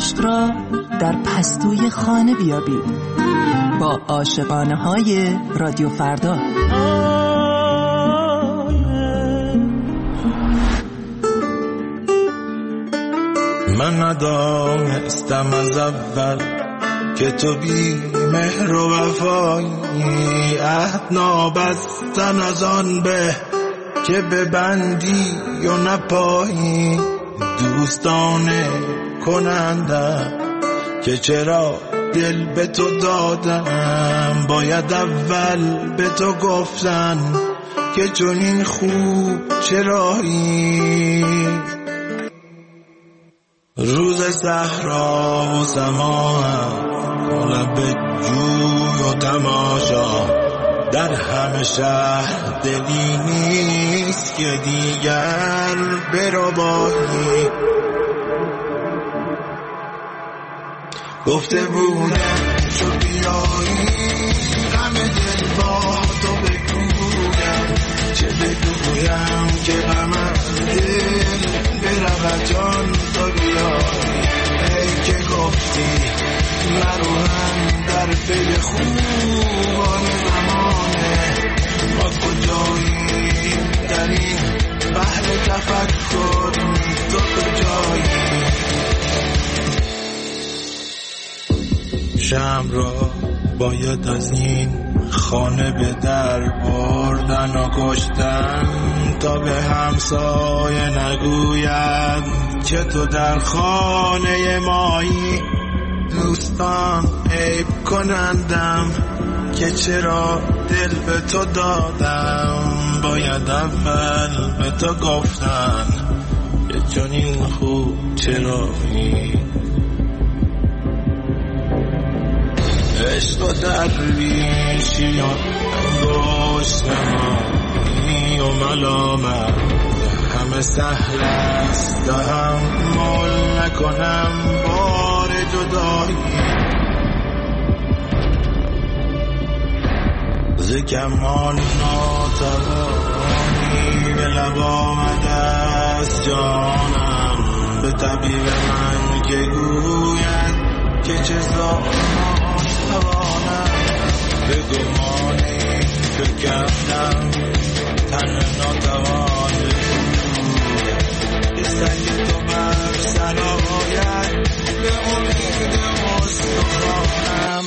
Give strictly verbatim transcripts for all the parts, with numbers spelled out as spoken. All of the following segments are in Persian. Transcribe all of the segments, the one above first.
عشق را در پستوی خانه بیابید با عاشقانه های رادیو فردا. من ندانستم از اول که تو بی مهر و وفایی، عهد نابستن از آن به که ببندی و نپایی. دوستانه کنندم که چرا دل به تو دادم، باید اول به تو گفتن که چون این خوب چرایی. روز صحرا و سما لب جوی و تماشا، در همه شهر دلی نیست که دیگر بربایی. گفته بودم چو بیایی همه دل با تو بگویم، چه بگویم که غم از دل برود جان تو بیایی. ای که گفتی مروهم در پی خوبان زمانه، ما کجاییم در این بحر تفکر، تو کجایی. شمع را باید از این خانه به در بردن و کشتن، تا به همسایه نگوید که تو در خانه مایی. دوستان عیب کنندم که چرا دل به تو دادم، باید اول به تو گفتن که چون این خوب چرایی. عشق و درویشی و گشتمانی و ملامت همه سهل است، تحمل نکنم بار جدایی. ز کمان ناتوانی به لب آمده است جانم، به طبیب من که گوید که چه زانم به گمانی فکردم تن ناتوانی. که سنگ تو بر سر آید به امید استخوانم.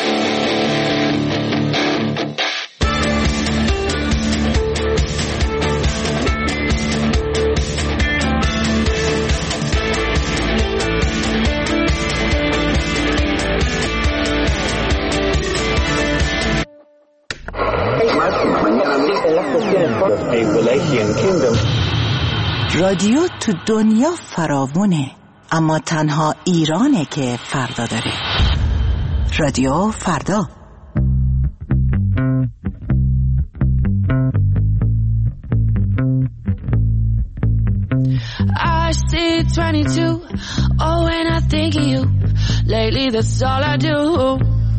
رادیو تو دنیا فراوونه، اما تنها ایرانه که فردا داره. رادیو فردا. I see twenty-two, oh when I think of you, lately that's all I do.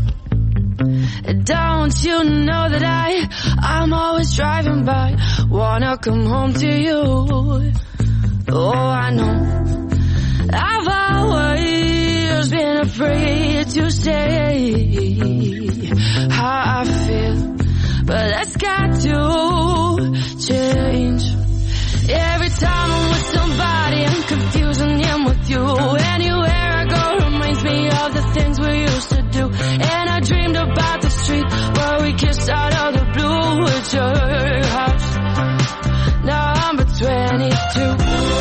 Don't you know that I, I'm always driving by, wanna come home to you. Oh, I know I've always been afraid to say how I feel, but that's got to change. Every time I'm with somebody, I'm confusing him with you. Anywhere I go reminds me of the things we used to do. And I dreamed about the street where we kissed out of the blue. It's your house, number twenty-two.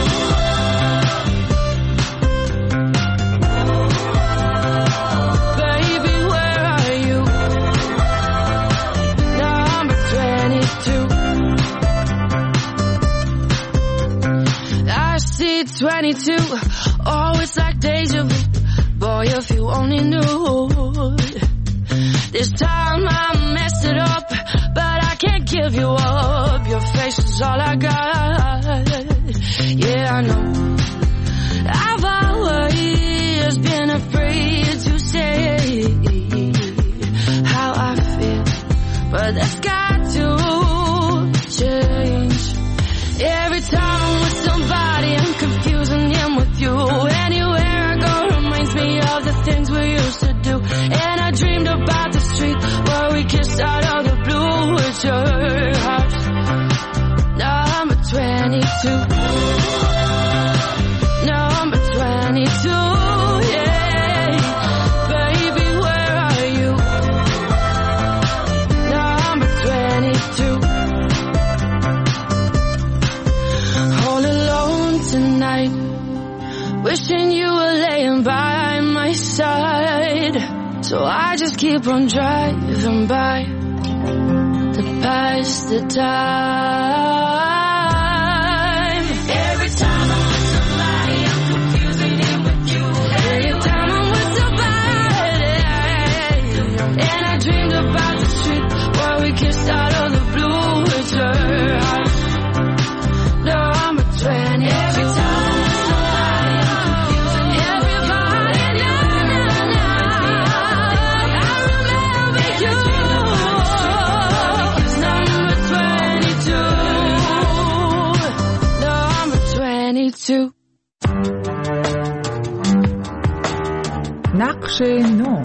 Baby, where are you? Number twenty-two. I see twenty-two, oh it's like deja vu. Boy, if you only knew. This time I messed it up, but I can't give you up. Your face is all I got. Yeah, I know I've always been afraid to say how I feel, but that's got to change. Every time I'm with somebody, I'm confusing him with you. Anywhere I go reminds me twenty-two. Number twenty-two, yeah. Baby, where are you? Number twenty-two. All alone tonight, wishing you were laying by my side. So I just keep on driving by to pass the time. Every time I'm with somebody, I'm confusing him with you. Every time I'm with somebody, and I dreamed about the street where we kissed out of the blue. It's her house. Number twenty. Every time I'm with somebody, I'm confusing everybody. Now, now, now, I remember you. Number twenty-two. Number twenty-two. نقش نو.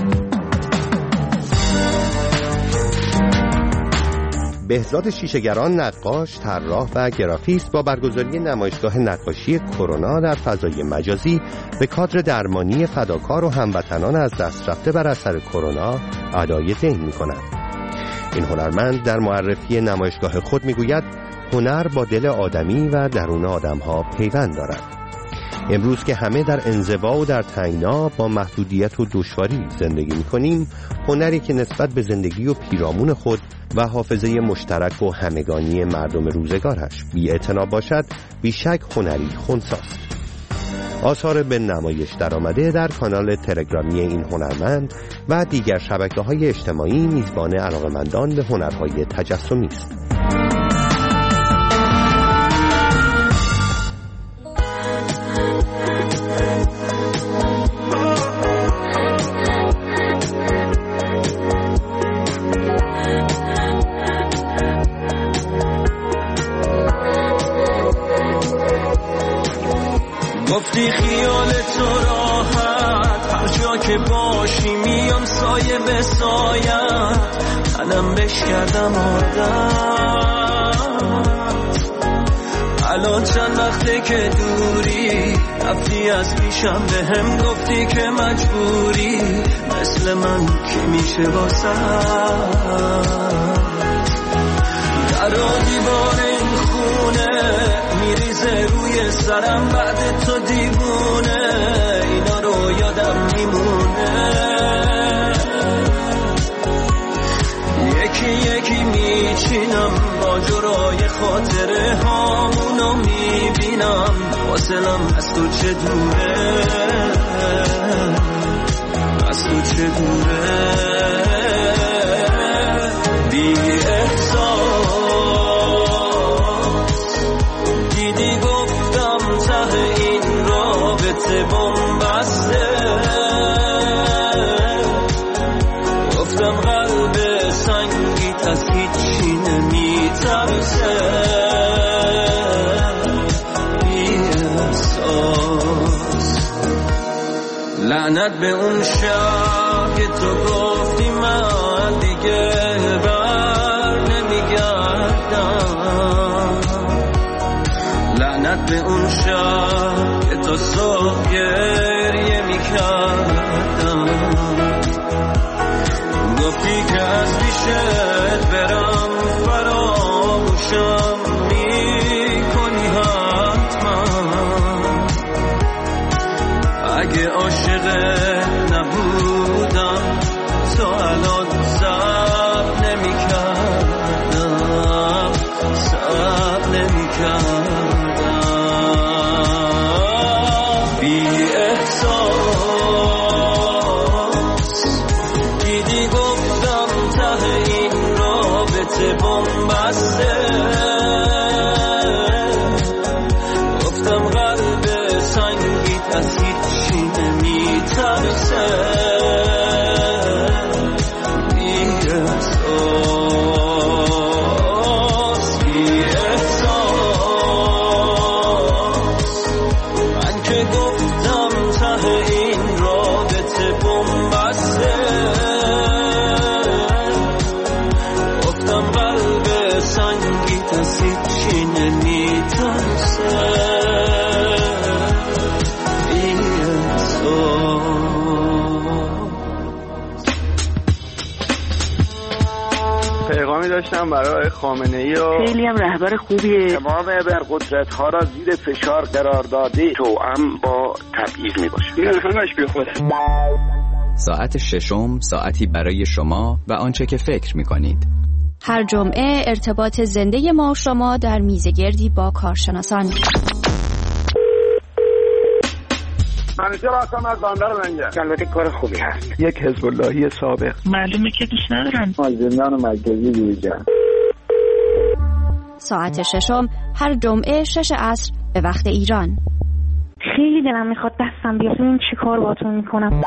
بهزاد شیشه‌گران، نقاش، طراح و گرافیست با برگزاری نمایشگاه نقاشی کرونا در فضای مجازی به کادر درمانی فداکار و هموطنان از دست رفته بر اثر کرونا ادای دین می‌کند. این هنرمند در معرفی نمایشگاه خود می‌گوید هنر با دل آدمی و درون آدم‌ها پیوند دارد. امروز که همه در انزوا و در تنگنا با محدودیت و دشواری زندگی می‌کنیم، هنری که نسبت به زندگی و پیرامون خود و حافظه مشترک و همگانی مردم روزگارش بی‌اعتنا باشد، بیشک هنری خنثی‌ست. آثار به نمایش درآمده در کانال تلگرامی این هنرمند و دیگر شبکه‌های اجتماعی میزبان علاقه‌مندان به هنرهای تجسمی است. گفتی خیال تو راحت، هر جا که باشی میام سایه به سایت، تنم بش کردم عادت. الان چند وقته که دوری، رفتی از پیشم به هم گفتی که مجبوری، مثل من که میشه واسه در دیوار این خونه میریزه روی سرم بعد تو دیوونه، اینا رو یادم میمونه. یکی یکی میچینم با جرای خاطره هامونو میبینم، فاصلم از تو چه دوره، از تو چه دوره. بی احساس دیدی گفتم ته این رابطه بنبسته، گفتم قلب سنگیت از هیچی نمیترسه. بی احساس لعنت به اون شب که تو گفتی من دیگه بر نمیگردم، لعنت به اون شب که تو صبح گریه میکردم. گفتی که از پیشت برم فراموشم میکنی حتما، اگه عاشقت نبودم تو الان صبر نمیکردم، صبر نمیکردم. بی احساس دیدی گفتم ته این رابطه بنبسته، گفتم قلب سنگیت از هیچی نمیترسه. بی احساس میترسه این تو. پیغامی داشتم برای خامنه‌ای و خیلی هم رهبر خوبیه. تمام ابرقدرت‌ها را زیر فشار قرار داده، توأم با تبعیض میباشه. این همش بی خوده. ساعت ششم، ساعتی برای شما و آنچه که فکر می‌کنید. هر جمعه ارتباط زنده ما و شما در میزگردی با کارشناسان. منیجر هستم از بندر منجر. البته کار خوبی هست. یک حزب اللهی سابق. معلومه که دوست ندارم. از زندان مرکزی بیرون. ساعت ششم هر جمعه شش عصر به وقت ایران. خیلی دلم میخواد دستم بیاد. این چی کار باتون میکنم؟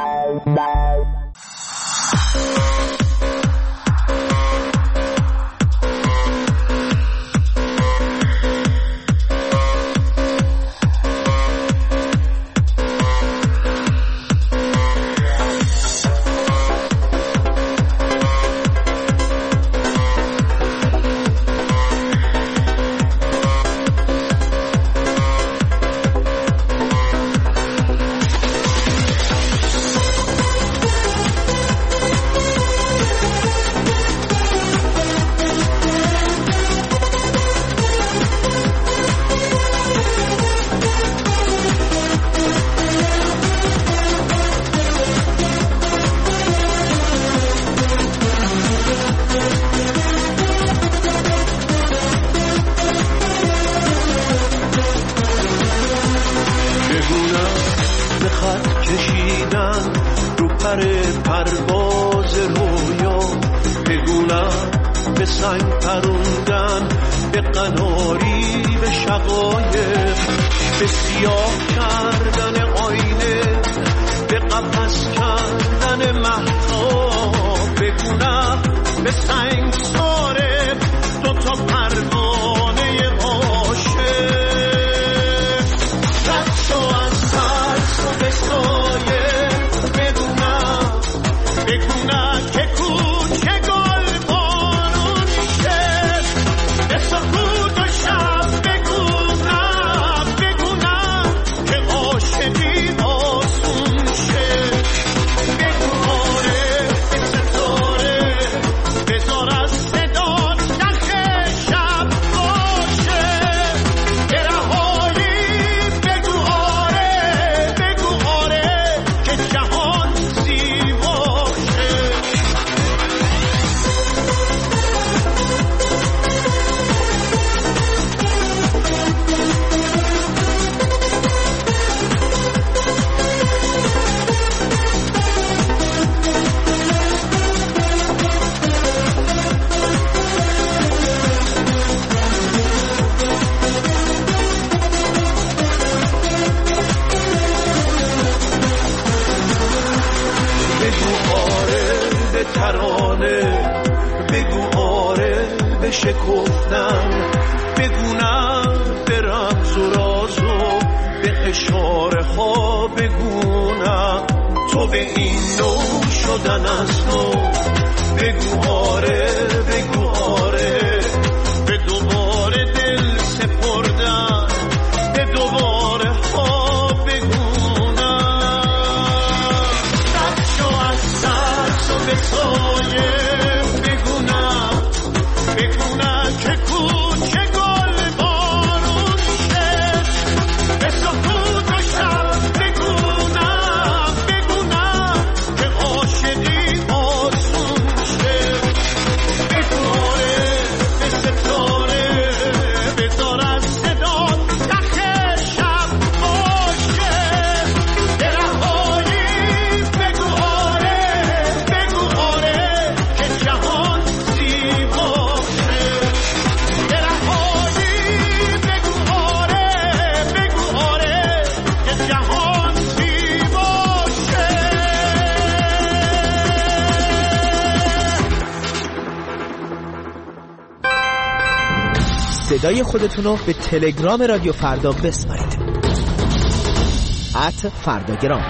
صدای خودتون رو به تلگرام رادیو فردا بسپارید. ات فرداگرام.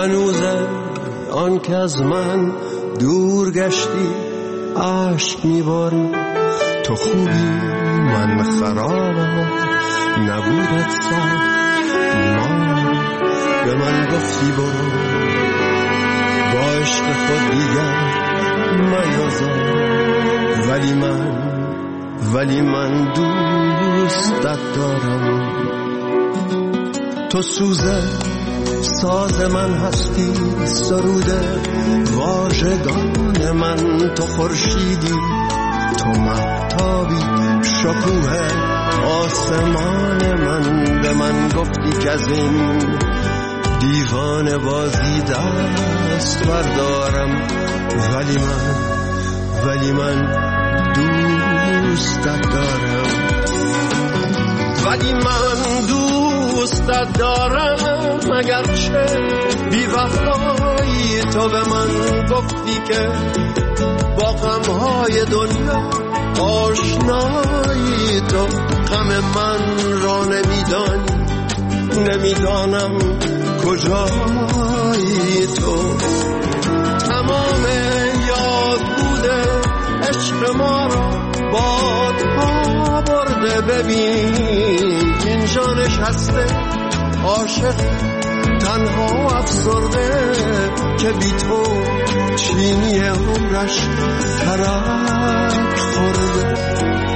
هنوزه آن که از من دور گشتی عشق میباری. تو خوبی من خرابم نبودت سخت ما به من گفتی برو با عشق خود دیگر میازار. ولی من ولی من دوستت دارم. تو سوزه ساز من هستی سروده واژگان من. تو خورشیدی تو مهتابی شکوه آسمان من. به من گفتی که از این دیوانه بازی دست بردارم. ولی من ولی من دوستت دارم. ولی من دوستت دارم اگرچه بی وفایی. تو به من گفتی که با غمهای دنیا آشنایی. تو غم من را نمیدانی نمیدانم کجایی. تو تمام یاد بوده عشق ما را بادها برده. ببین اینجا نشسته عاشق تنها افسرده که بی تو چینی عمرش ترک خورده.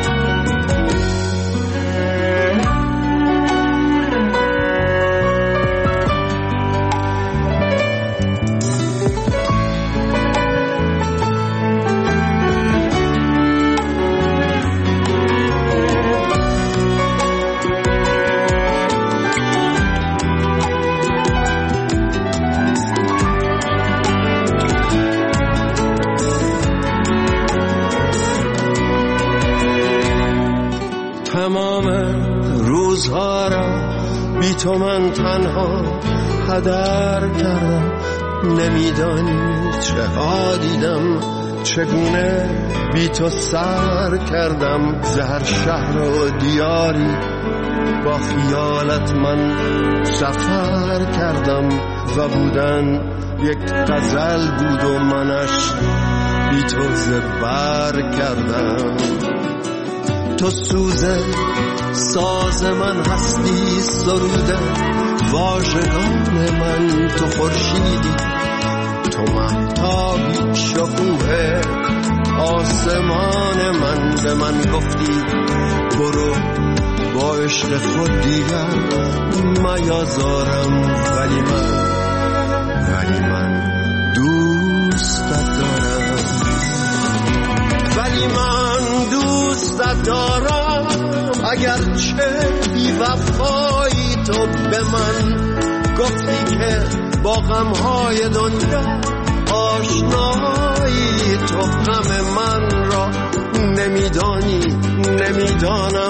تمام روزها را بی تو من تنها هدر کردم. نمیدانی چه ها دیدم چگونه بی تو سر کردم. زهر شهر و دیاری با خیالت من سفر کردم. و بودن یک غزل بود و منش بی تو زبر کردم. تو سوزه ساز من هستی سروده واژگان من. تو خورشیدی تو مهتابی شکوه آسمان من. به من گفتی برو با عشق خود دیگر میازارم. ولی من ولی من دوستت دارم. ولی من دوستت دارم اگرچه بی وفایی. تو به من گفتی که با غمهای دنیا آشنایی. تو غم من را نمیدانی نمیدانم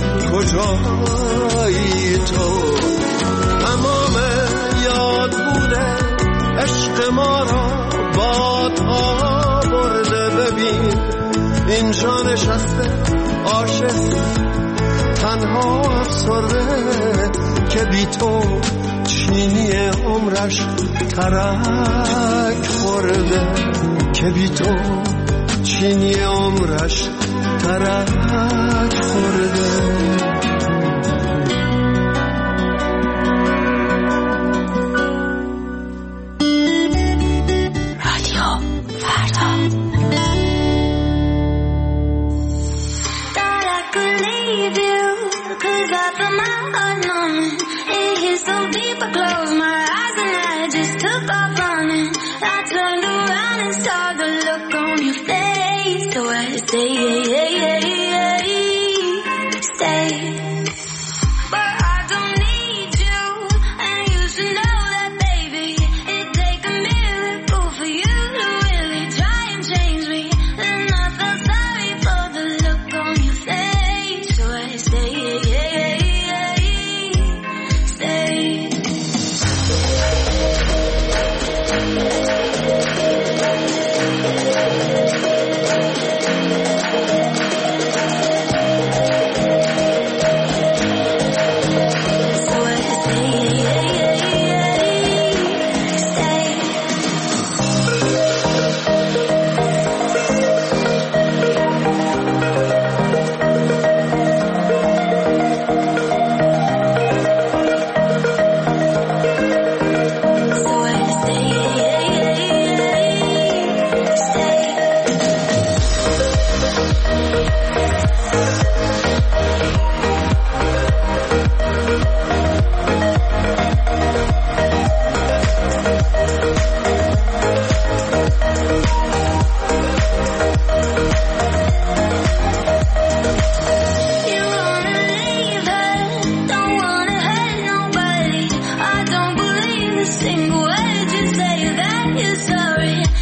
کجایی. تو تمام یاد بوده عشق ما را بادها برده. ببین اینجا نشسته عاشق تنها افسرده که بی تو چینی عمرش ترک خورده. که بی تو چینی عمرش ترک خورده.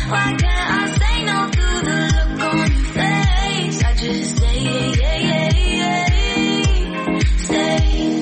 Why can't I say no to the look on your face? I just say yeah, yeah, yeah, yeah. Stay.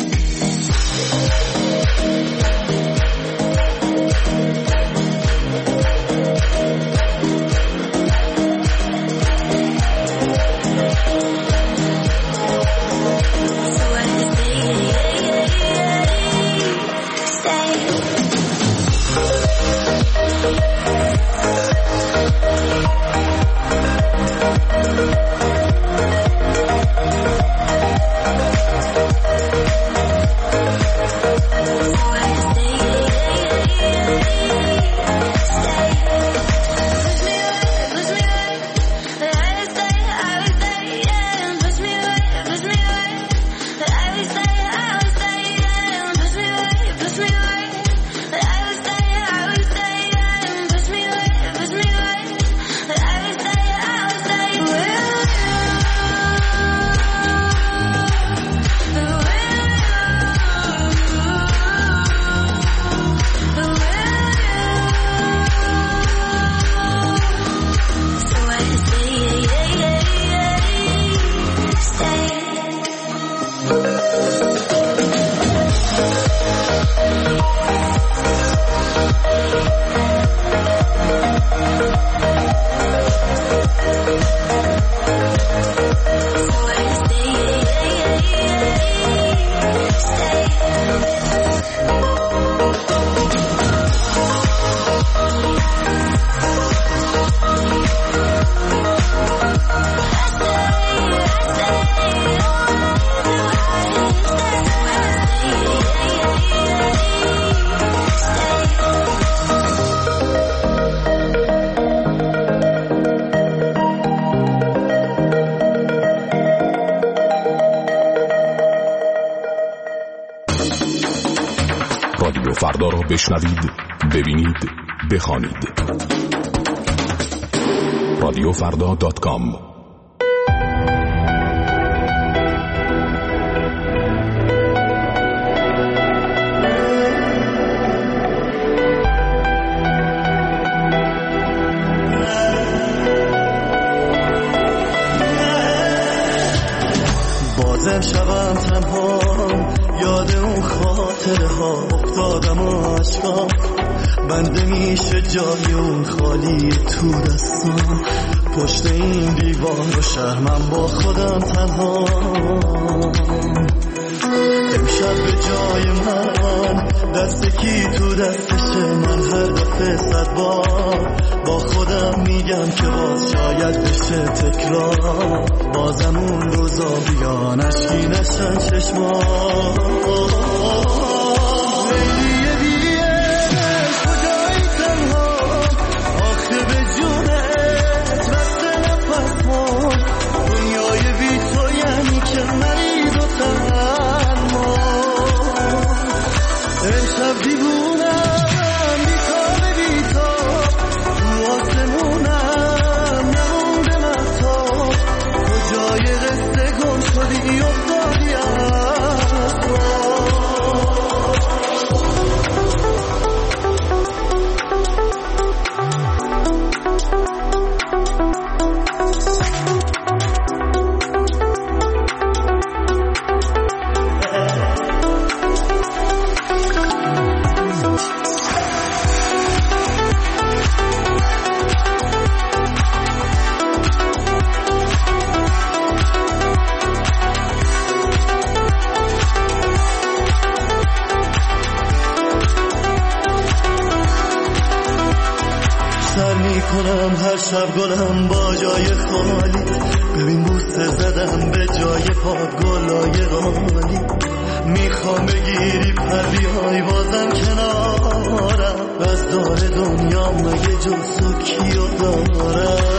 رادیو فردا را بشنوید، ببینید، بخوانید. رادیو فردا دات کام. بازم شبم تنها یاد اون خاطره ها افتادم و عشقام بنده میشه جای اون خالی تو دستم پشت این دیوار و شهر من با خودم تنها امشب به جای من دست کی تو دستشه من هر دفعه صد بار با خودم میگم که باز شاید بشه تکرار بازم اون روزا بیان اشکی نشن چشمان کنم هر شب گلم با جای خالی ببین بوسه زدم به جای پاد گلای رالی میخوام بگیری پر بیای بازم کنارم از دار دنیا مگه جز تو کیو دارم